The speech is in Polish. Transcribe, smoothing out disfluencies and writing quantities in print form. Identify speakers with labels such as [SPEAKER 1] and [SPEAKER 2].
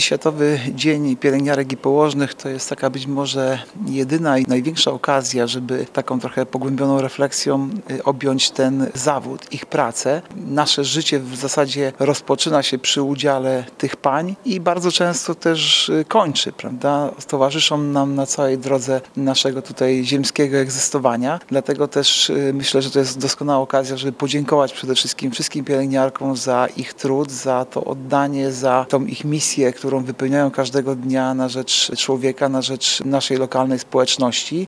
[SPEAKER 1] Światowy Dzień Pielęgniarek i Położnych to jest taka być może jedyna i największa okazja, żeby taką trochę pogłębioną refleksją objąć ten zawód, ich pracę. Nasze życie w zasadzie rozpoczyna się przy udziale tych pań i bardzo często też kończy, prawda? Towarzyszą nam na całej drodze naszego tutaj ziemskiego egzystowania. Dlatego też myślę, że to jest doskonała okazja, żeby podziękować przede wszystkim pielęgniarkom za ich trud, za to oddanie, za tą ich misję, którą wypełniają każdego dnia na rzecz człowieka, na rzecz naszej lokalnej społeczności.